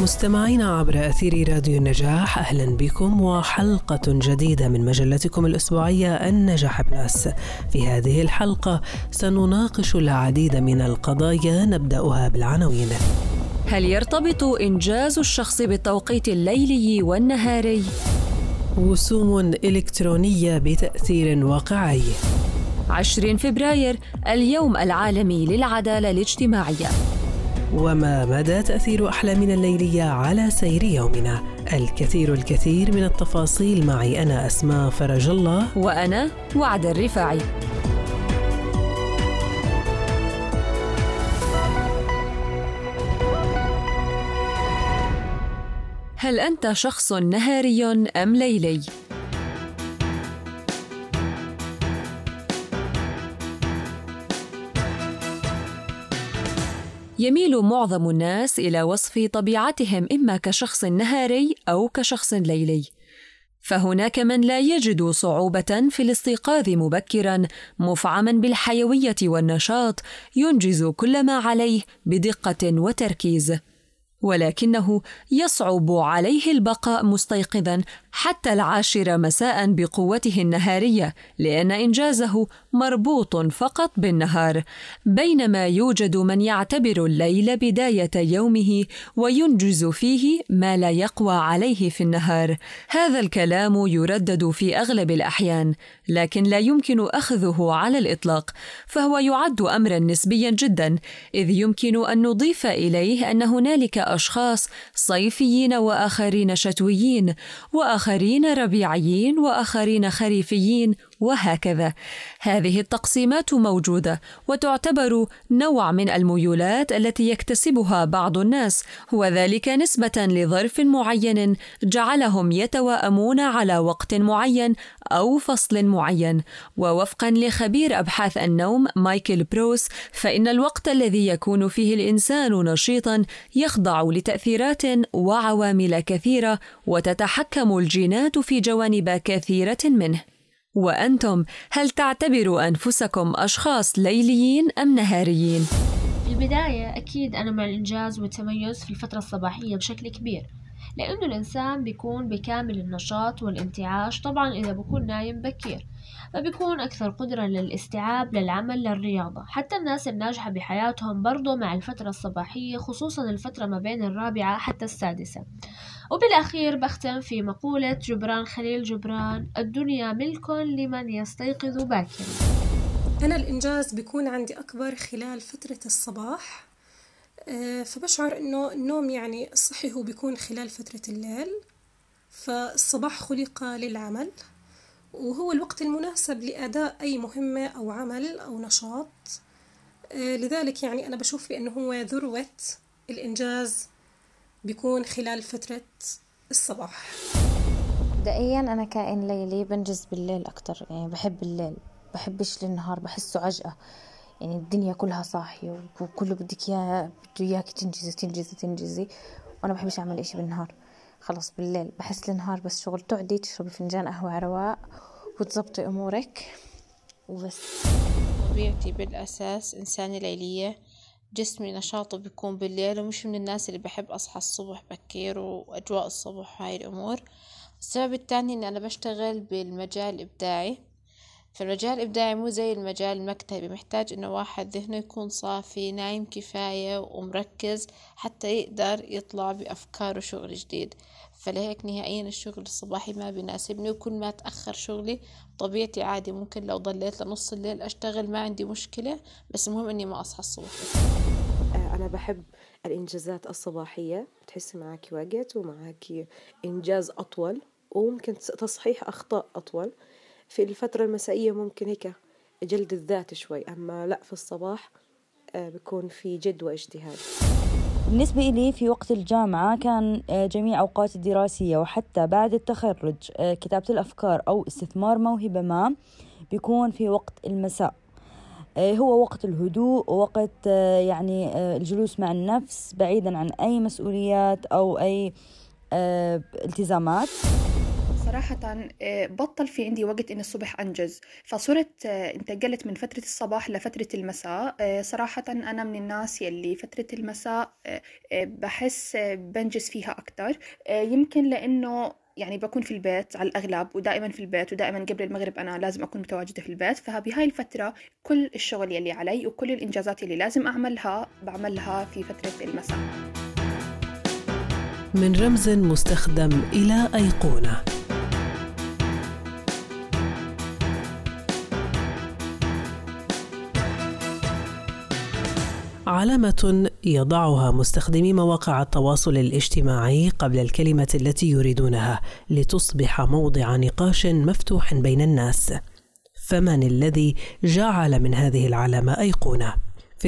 مستمعينا عبر أثير راديو النجاح، أهلا بكم وحلقة جديدة من مجلتكم الأسبوعية النجاح بلس. في هذه الحلقة سنناقش العديد من القضايا، نبدأها بالعناوين. هل يرتبط إنجاز الشخص بالتوقيت الليلي والنهاري؟ رسوم إلكترونية بتأثير واقعي. 20 فبراير اليوم العالمي للعدالة الاجتماعية. وما مدى تأثير أحلامنا الليلية على سير يومنا؟ الكثير من التفاصيل معي أنا أسماء فرج الله وأنا وعد الرفاعي. هل أنت شخص نهاري أم ليلي؟ يميل معظم الناس إلى وصف طبيعتهم إما كشخص نهاري أو كشخص ليلي، فهناك من لا يجد صعوبة في الاستيقاظ مبكراً، مفعماً بالحيوية والنشاط، ينجز كل ما عليه بدقة وتركيز، ولكنه يصعب عليه البقاء مستيقظاً حتى 10 مساء بقوته النهارية، لأن إنجازه مربوط فقط بالنهار، بينما يوجد من يعتبر الليل بداية يومه وينجز فيه ما لا يقوى عليه في النهار. هذا الكلام يردد في أغلب الأحيان، لكن لا يمكن أخذه على الإطلاق، فهو يعد أمراً نسبياً جداً، إذ يمكن أن نضيف إليه أن هنالك أشخاص صيفيين وآخرين شتويين، وآخرين ربيعيين وآخرين خريفيين، وهكذا. هذه التقسيمات موجودة وتعتبر نوع من الميولات التي يكتسبها بعض الناس، وذلك نسبة لظرف معين جعلهم يتوائمون على وقت معين أو فصل معين. ووفقا لخبير أبحاث النوم مايكل بروس، فإن الوقت الذي يكون فيه الإنسان نشيطا يخضع لتأثيرات وعوامل كثيرة، وتتحكم الجينات في جوانب كثيرة منه. وأنتم، هل تعتبروا أنفسكم أشخاص ليليين أم نهاريين؟ في البداية أكيد أنا مع الإنجاز والتميز في الفترة الصباحية بشكل كبير، لأنه الإنسان بيكون بكامل النشاط والانتعاش. طبعا إذا بيكون نايم بكير فبيكون أكثر قدرة للاستيعاب، للعمل، للرياضة. حتى الناس الناجحة بحياتهم برضو مع الفترة الصباحية، خصوصا الفترة ما بين 4 حتى 6. وبالأخير بختم في مقولة جبران خليل جبران: الدنيا ملك لمن يستيقظ باكرا. أنا الإنجاز بيكون عندي أكبر خلال فترة الصباح، فبشعر إنه النوم يعني الصحي هو بيكون خلال فترة الليل، فالصباح خلق للعمل وهو الوقت المناسب لأداء أي مهمة أو عمل أو نشاط. لذلك يعني أنا بشوف بأنه هو ذروة الإنجاز بيكون خلال فترة الصباح. مبدئيا أنا كائن ليلي، بنجز بالليل أكتر، يعني بحب الليل، بحبش النهار، بحسه عجقة، يعني الدنيا كلها صاحية وكله بدك إياه، بده إياك تنجزي، وأنا بحبش أعمل إشي بالنهار. خلص بالليل بحس النهار بس شغل، تقعدي تشربي فنجان قهوة على رواق وتزبطي أمورك وبس. طبيعتي بالأساس إنسانة ليلية، جسمي نشاطه بيكون بالليل، ومش من الناس اللي بحب أصحى الصبح بكير وأجواء الصبح هاي الأمور. السبب الثاني إن أنا بشتغل بالمجال الإبداعي، فالمجال الإبداعي مو زي المجال المكتبي، محتاج إنه واحد ذهنه يكون صافي، نايم كفاية ومركز حتى يقدر يطلع بأفكار وشغل جديد. فلهيك نهائيا الشغل الصباحي ما بيناسبني، وكل ما تأخر شغلي طبيعتي عادي ممكن لو ضليت لنص الليل أشتغل، ما عندي مشكلة، بس المهم إني ما أصحى الصبح. أنا بحب الإنجازات الصباحية، بتحسي معك وقت ومعك إنجاز أطول، وممكن تصحيح أخطاء أطول. في الفترة المسائية ممكن هيك جلد الذات شوي، أما لا في الصباح بيكون في جد واجتهاد. بالنسبة إلي في وقت الجامعة كان جميع أوقات الدراسية وحتى بعد التخرج كتابة الأفكار أو استثمار موهبة ما بيكون في وقت المساء. هو وقت الهدوء ووقت يعني الجلوس مع النفس بعيدا عن أي مسؤوليات أو أي التزامات. صراحة بطل في عندي وقت إن الصبح أنجز، فصرت انتقلت من فترة الصباح لفترة المساء. صراحة أنا من الناس يلي فترة المساء بحس بنجز فيها أكتر، يمكن لأنه يعني بكون في البيت على الأغلب، ودائما في البيت، ودائما قبل المغرب أنا لازم أكون متواجدة في البيت. فبهاي الفترة كل الشغل يلي علي وكل الإنجازات يلي لازم أعملها بعملها في فترة المساء. من رمز مستخدم إلى أيقونة. علامة يضعها مستخدمي مواقع التواصل الاجتماعي قبل الكلمة التي يريدونها لتصبح موضع نقاش مفتوح بين الناس. فمن الذي جعل من هذه العلامة أيقونة؟ في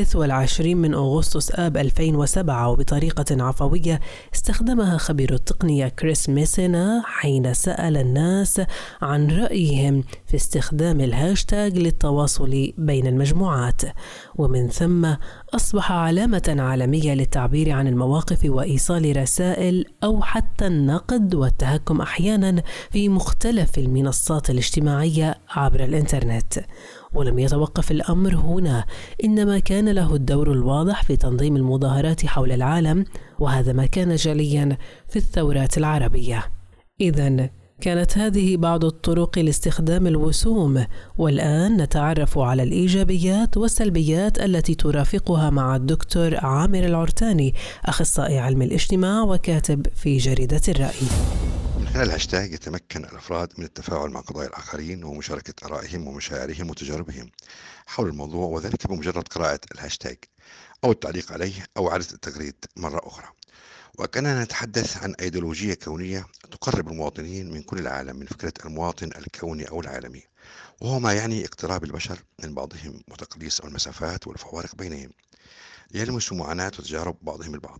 23 من أغسطس آب 2007 وبطريقة عفوية استخدمها خبير التقنية كريس ميسينا حين سأل الناس عن رأيهم في استخدام الهاشتاج للتواصل بين المجموعات، ومن ثم أصبح علامة عالمية للتعبير عن المواقف وإيصال رسائل أو حتى النقد والتهكم أحيانا في مختلف المنصات الاجتماعية عبر الإنترنت. ولم يتوقف الأمر هنا، إنما كان له الدور الواضح في تنظيم المظاهرات حول العالم، وهذا ما كان جليا في الثورات العربية. إذن كانت هذه بعض الطرق لاستخدام الوسوم، والآن نتعرف على الإيجابيات والسلبيات التي ترافقها مع الدكتور عامر العرتاني، أخصائي علم الاجتماع وكاتب في جريدة الرأي. من خلال الهاشتاج يتمكن الأفراد من التفاعل مع قضايا الآخرين ومشاركة آرائهم ومشاعرهم وتجاربهم حول الموضوع، وذلك بمجرد قراءة الهاشتاج أو التعليق عليه أو إعادة التغريد مرة أخرى. وكأننا نتحدث عن أيديولوجية كونية تقرب المواطنين من كل العالم من فكرة المواطن الكوني أو العالمي، وهو ما يعني اقتراب البشر من بعضهم وتقليص المسافات والفوارق بينهم ليلمسوا معاناة وتجارب بعضهم البعض.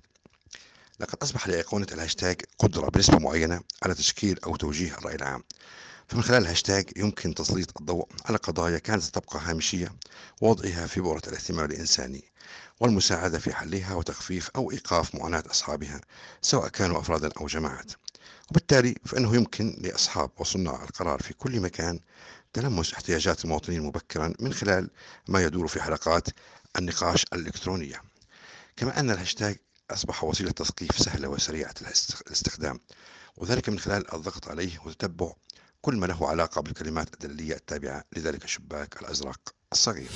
لقد أصبح لأيقونة الهاشتاج قدرة بنسبة معينة على تشكيل أو توجيه الرأي العام، فمن خلال الهاشتاج يمكن تسليط الضوء على قضايا كانت تبقى هامشية ووضعها في بؤرة الاهتمام الإنساني والمساعدة في حلها وتخفيف أو إيقاف معاناة أصحابها سواء كانوا أفرادا أو جماعات. وبالتالي فإنه يمكن لأصحاب وصناع القرار في كل مكان تلمس احتياجات المواطنين مبكرا من خلال ما يدور في حلقات النقاش الإلكترونية. كما أن الهاشتاج أصبح وسيلة تثقيف سهلة وسريعة الاستخدام، وذلك من خلال الضغط عليه وتتبع كل ما له علاقة بالكلمات الدلالية التابعة لذلك الشباك الأزرق الصغير.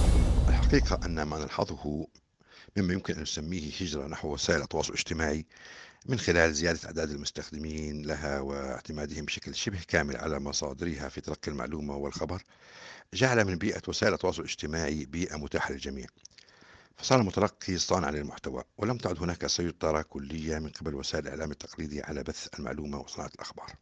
الحقيقة أن ما نلحظه مما يمكن أن نسميه هجرة نحو وسائل التواصل الاجتماعي من خلال زيادة أعداد المستخدمين لها واعتمادهم بشكل شبه كامل على مصادرها في تلقي المعلومة والخبر، جعل من بيئة وسائل التواصل الاجتماعي بيئة متاحة للجميع، فصار المتلقي صانعا للمحتوى، ولم تعد هناك سيطرة كلية من قبل وسائل الإعلام التقليدية على بث المعلومة وصناعة الأخبار.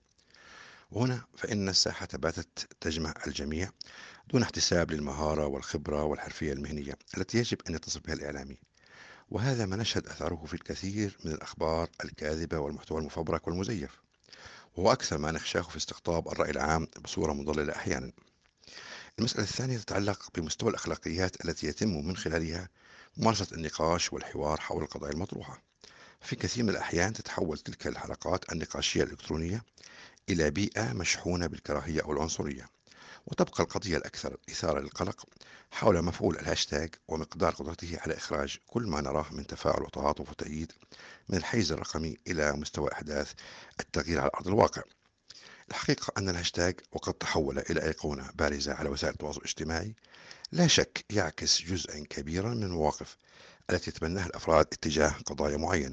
وهنا فإن الساحة باتت تجمع الجميع دون احتساب للمهارة والخبرة والحرفية المهنية التي يجب أن يتصف بها الإعلامي، وهذا ما نشهد أثاره في الكثير من الأخبار الكاذبة والمحتوى المفبرك والمزيف، وهو أكثر ما نخشاه في استقطاب الرأي العام بصورة مضللة أحيانا. المسألة الثانية تتعلق بمستوى الأخلاقيات التي يتم من خلالها ممارسة النقاش والحوار حول القضايا المطروحة. في كثير من الأحيان تتحول تلك الحلقات النقاشية الإلكترونية إلى بيئة مشحونة بالكراهية أو العنصرية، وتبقى القضية الأكثر إثارة للقلق حول مفعول الهاشتاج ومقدار قدرته على إخراج كل ما نراه من تفاعل وتعاطف وتأييد من الحيز الرقمي إلى مستوى إحداث التغيير على أرض الواقع. الحقيقة أن الهاشتاج وقد تحول إلى أيقونة بارزة على وسائل التواصل الاجتماعي لا شك يعكس جزءا كبيرا من المواقف التي يتبناها الأفراد اتجاه قضايا معينة،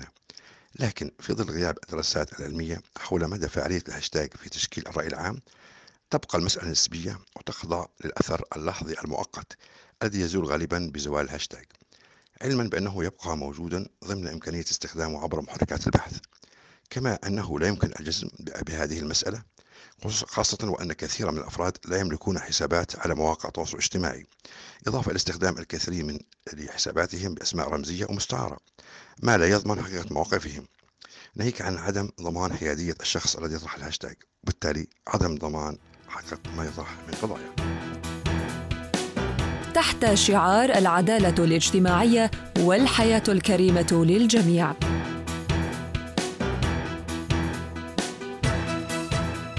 لكن في ظل غياب الدراسات العلمية حول مدى فعالية الهاشتاج في تشكيل الرأي العام، تبقى المسألة نسبية وتخضع للأثر اللحظي المؤقت الذي يزول غالبا بزوال الهاشتاج، علما بأنه يبقى موجودا ضمن إمكانية استخدامه عبر محركات البحث. كما أنه لا يمكن الجزم بهذه المسألة، خاصة وأن كثيرا من الأفراد لا يملكون حسابات على مواقع التواصل الاجتماعي، إضافة إلى استخدام الكثير من حساباتهم بأسماء رمزية ومستعارة، ما لا يضمن حقيقة مواقفهم، ناهيك عن عدم ضمان حيادية الشخص الذي يطرح الهاشتاج، وبالتالي عدم ضمان حقيقة ما يطرح من قضايا. تحت شعار العدالة الاجتماعية والحياة الكريمة للجميع.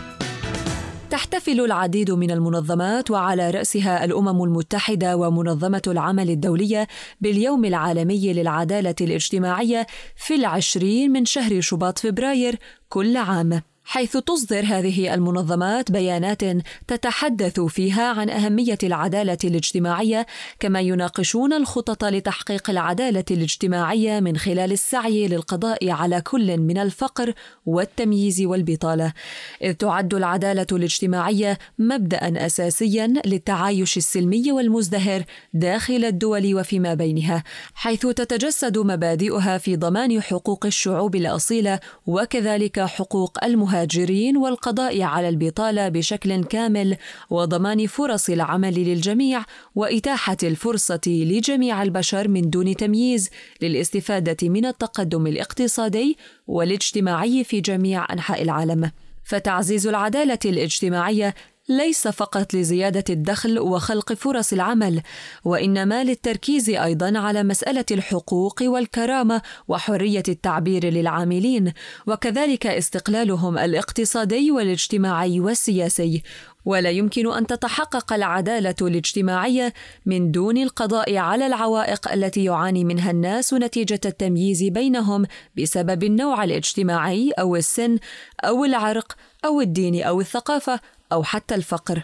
تحتفل العديد من المنظمات وعلى رأسها الأمم المتحدة ومنظمة العمل الدولية باليوم العالمي للعدالة الاجتماعية في 20 من شهر شباط فبراير كل عام، حيث تصدر هذه المنظمات بيانات تتحدث فيها عن أهمية العدالة الاجتماعية، كما يناقشون الخطط لتحقيق العدالة الاجتماعية من خلال السعي للقضاء على كل من الفقر والتمييز والبطالة، إذ تعد العدالة الاجتماعية مبدأ أساسيا للتعايش السلمي والمزدهر داخل الدول وفيما بينها، حيث تتجسد مبادئها في ضمان حقوق الشعوب الأصيلة وكذلك حقوق المهاجرين والقضاء على البطالة بشكل كامل وضمان فرص العمل للجميع وإتاحة الفرصة لجميع البشر من دون تمييز للاستفادة من التقدم الاقتصادي والاجتماعي في جميع أنحاء العالم. فتعزيز العدالة الاجتماعية ليس فقط لزيادة الدخل وخلق فرص العمل، وإنما للتركيز أيضاً على مسألة الحقوق والكرامة وحرية التعبير للعاملين، وكذلك استقلالهم الاقتصادي والاجتماعي والسياسي. ولا يمكن أن تتحقق العدالة الاجتماعية من دون القضاء على العوائق التي يعاني منها الناس نتيجة التمييز بينهم بسبب النوع الاجتماعي أو السن أو العرق أو الدين أو الثقافة أو حتى الفقر.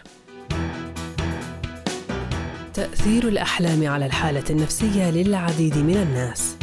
تأثير الأحلام على الحالة النفسية للعديد من الناس.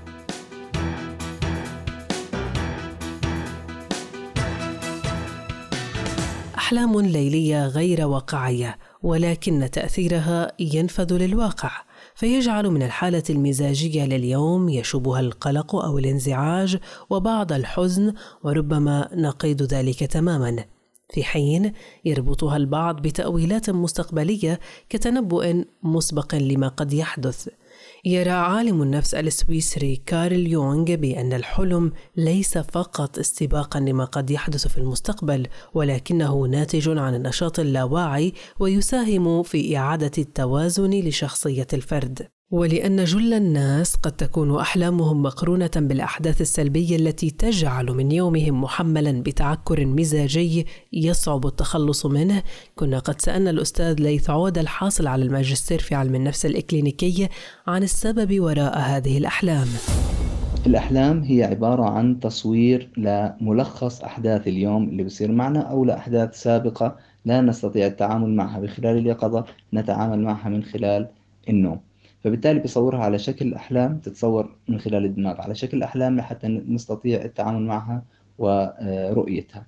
أحلام ليلية غير واقعية، ولكن تأثيرها ينفذ للواقع، فيجعل من الحالة المزاجية لليوم يشوبها القلق أو الانزعاج وبعض الحزن، وربما نقيض ذلك تماماً، في حين يربطها البعض بتأويلات مستقبلية كتنبؤ مسبق لما قد يحدث. يرى عالم النفس السويسري كارل يونغ بأن الحلم ليس فقط استباقاً لما قد يحدث في المستقبل، ولكنه ناتج عن النشاط اللاواعي ويساهم في إعادة التوازن لشخصية الفرد. ولأن جل الناس قد تكون أحلامهم مقرونة بالأحداث السلبية التي تجعل من يومهم محملاً بتعكر مزاجي يصعب التخلص منه، كنا قد سألنا الأستاذ ليث عود الحاصل على الماجستير في علم النفس الإكلينيكي عن السبب وراء هذه الأحلام. الأحلام هي عبارة عن تصوير لملخص أحداث اليوم اللي بصير معنا، أو لأحداث سابقة لا نستطيع التعامل معها بخلال اليقظة، نتعامل معها من خلال النوم. فبالتالي بصورها على شكل أحلام، تتصور من خلال الدماغ على شكل أحلام لحتى نستطيع التعامل معها ورؤيتها.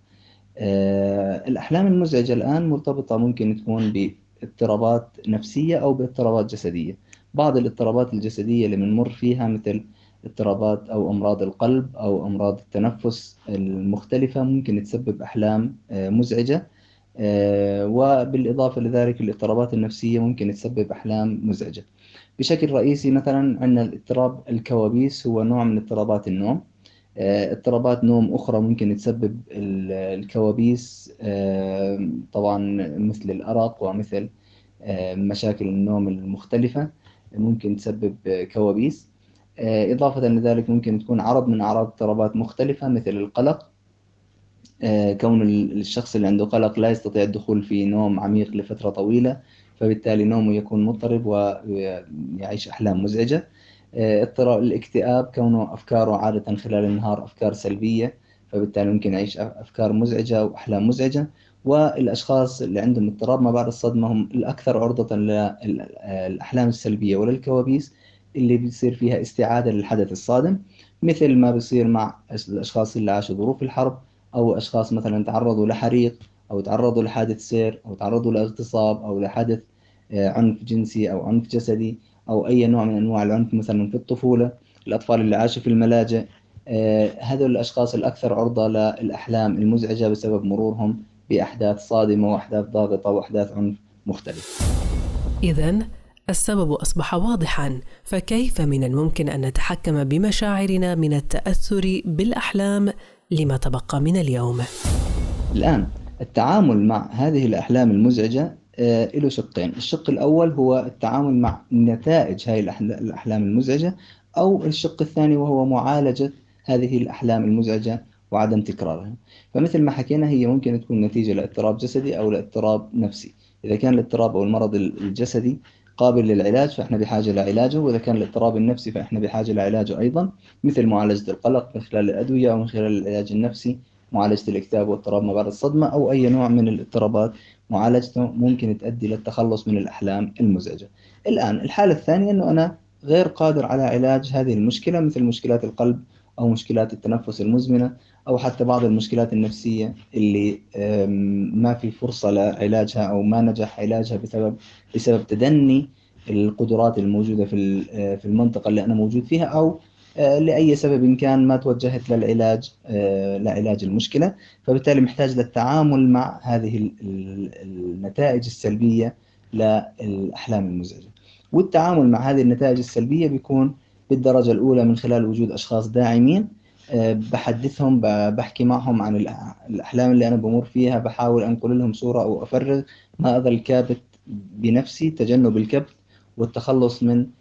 الأحلام المزعجة الآن مرتبطة ممكن تكون باضطرابات نفسية أو باضطرابات جسدية. بعض الاضطرابات الجسدية اللي بنمر فيها مثل اضطرابات أو أمراض القلب أو أمراض التنفس المختلفة ممكن تسبب أحلام مزعجة، وبالإضافة لذلك الاضطرابات النفسية ممكن تسبب أحلام مزعجة. بشكل رئيسي مثلا عندنا الاضطراب الكوابيس، هو نوع من اضطرابات النوم. اضطرابات نوم أخرى ممكن تسبب الكوابيس، طبعا مثل الأرق ومثل مشاكل النوم المختلفة ممكن تسبب كوابيس. إضافة لذلك ممكن تكون عرض من أعراض اضطرابات مختلفة مثل القلق، كون الشخص اللي عنده قلق لا يستطيع الدخول في نوم عميق لفترة طويلة، فبالتالي نومه يكون مضطرب ويعيش أحلام مزعجة. اضطراب الاكتئاب، كونه أفكاره عادة خلال النهار أفكار سلبية، فبالتالي ممكن يعيش أفكار مزعجة وأحلام مزعجة. والأشخاص اللي عندهم اضطراب ما بعد الصدمة هم الأكثر عرضة للأحلام السلبية وللكوابيس اللي بيصير فيها استعادة للحدث الصادم، مثل ما بيصير مع الأشخاص اللي عاشوا ظروف الحرب، أو أشخاص مثلا تعرضوا لحريق أو تعرضوا لحادث سير أو تعرضوا لاغتصاب أو لحادث عنف جنسي أو عنف جسدي أو أي نوع من أنواع العنف مثلا في الطفولة. الأطفال اللي عاشوا في الملاجئ، هذول الأشخاص الأكثر عرضة للأحلام المزعجة بسبب مرورهم بأحداث صادمة وأحداث ضاغطة وأحداث عنف مختلف. إذن السبب أصبح واضحاً، فكيف من الممكن أن نتحكم بمشاعرنا من التأثر بالأحلام لما تبقى من اليوم؟ الآن التعامل مع هذه الأحلام المزعجة له شقين. الشق الأول هو التعامل مع نتائج هذه الأحلام المزعجة، أو الشق الثاني وهو معالجة هذه الأحلام المزعجة وعدم تكرارها. فمثل ما حكينا هي ممكن تكون نتيجة لاضطراب جسدي أو لاضطراب نفسي. إذا كان الاضطراب أو المرض الجسدي قابل للعلاج فإحنا بحاجة لعلاجه، وإذا كان الاضطراب النفسي فإحنا بحاجة لعلاجه أيضا، مثل معالجة القلق من خلال الأدوية أو من خلال العلاج النفسي، معالجة الاكتئاب واضطراب ما بعد الصدمة أو أي نوع من الاضطرابات معالجته ممكن تؤدي للتخلص من الأحلام المزعجة. الآن الحالة الثانية أنه أنا غير قادر على علاج هذه المشكلة، مثل مشكلات القلب أو مشكلات التنفس المزمنة أو حتى بعض المشكلات النفسية اللي ما في فرصة لعلاجها أو ما نجح علاجها بسبب تدني القدرات الموجودة في المنطقة اللي أنا موجود فيها، أو لأي سبب كان ما توجهت لعلاج المشكلة. فبالتالي محتاج للتعامل مع هذه النتائج السلبية للأحلام المزعجة. والتعامل مع هذه النتائج السلبية بيكون بالدرجة الأولى من خلال وجود أشخاص داعمين، بحدثهم، بحكي معهم عن الأحلام اللي أنا بمر فيها، بحاول أنقل لهم صورة أو أفرغ ما أظل كابت بنفسي، تجنب الكبت والتخلص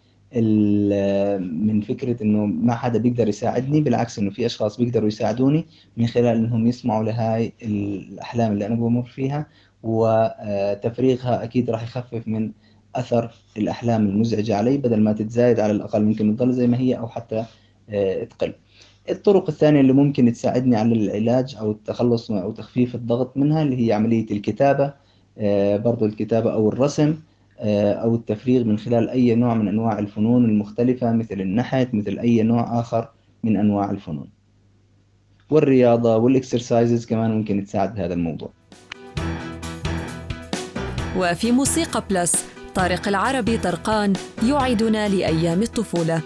من فكرة إنه ما حدا بيقدر يساعدني، بالعكس إنه في أشخاص بيقدروا يساعدوني من خلال إنهم يسمعوا لهاي الأحلام اللي أنا بمر فيها، وتفريغها أكيد راح يخفف من أثر الأحلام المزعجة علي، بدل ما تتزايد على الأقل ممكن تضل زي ما هي أو حتى تقل. الطرق الثانية اللي ممكن تساعدني على العلاج أو التخلص أو تخفيف الضغط منها اللي هي عملية الكتابة، برضو الكتابة أو الرسم أو التفريغ من خلال أي نوع من أنواع الفنون المختلفة، مثل النحت، مثل أي نوع آخر من أنواع الفنون. والرياضة والإكسرسايزز كمان ممكن تساعد بهذا الموضوع. وفي موسيقى بلس طارق العربي طرقان يعيدنا لأيام الطفولة.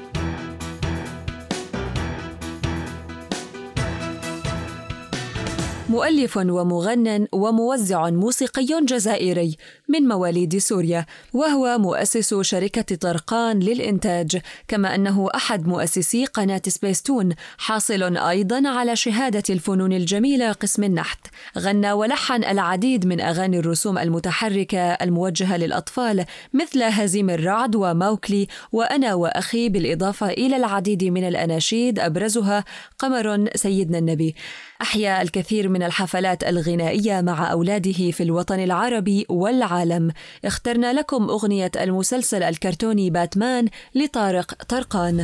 مؤلف ومغنٍ وموزع موسيقي جزائري من مواليد سوريا، وهو مؤسس شركة طرقان للإنتاج، كما أنه أحد مؤسسي قناة سبيستون، حاصل أيضاً على شهادة الفنون الجميلة قسم النحت. غنى ولحن العديد من أغاني الرسوم المتحركة الموجهة للأطفال مثل هزيم الرعد وموكلي وأنا وأخي، بالإضافة إلى العديد من الأناشيد أبرزها قمر سيدنا النبي. أحيا الكثير من الحفلات الغنائية مع أولاده في الوطن العربي والعالم. اخترنا لكم أغنية المسلسل الكرتوني باتمان لطارق طرقان.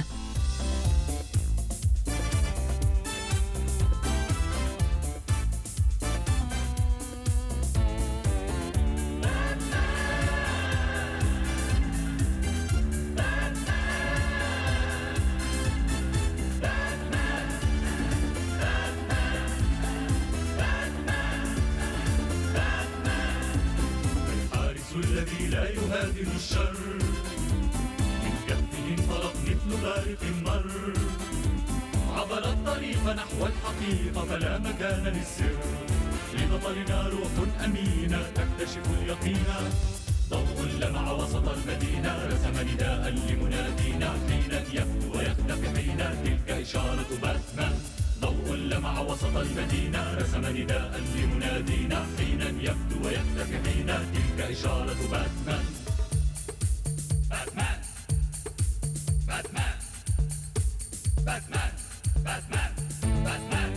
الذي لا يهادن الشر، من كفه انطلق مثل بارق مر، عبر الطريق نحو الحقيقة فلا مكان للسر، لبطلنا روح أمينة تكتشف اليقين، ضوء لمع وسط المدينة رسم نداء لمنادينا، حين يبدو ويختفي حين تلك إشارة باتمان. ضوء لمع وسط المدينة رسم نداء لمنادينا، حين يبدو ويختفي حين تلك إشارة باتمان. باتمان باتمان باتمان باتمان باتمان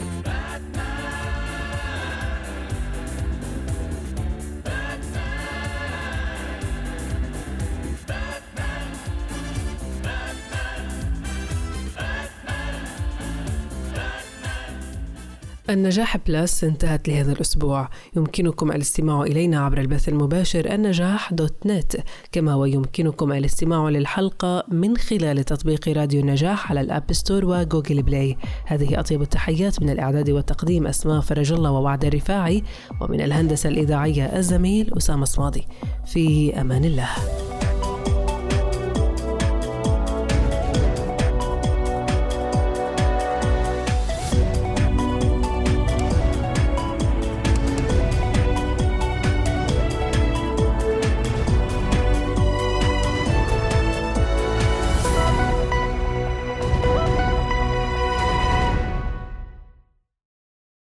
النجاح بلس انتهت لهذا الأسبوع. يمكنكم الاستماع إلينا عبر البث المباشر النجاح.net، كما ويمكنكم الاستماع للحلقة من خلال تطبيق راديو النجاح على الأب ستور وجوجل بلاي. هذه أطيب التحيات من الإعداد والتقديم أسماء فرج الله ووعد الرفاعي، ومن الهندسة الإذاعية الزميل أسامة صمادي. في أمان الله.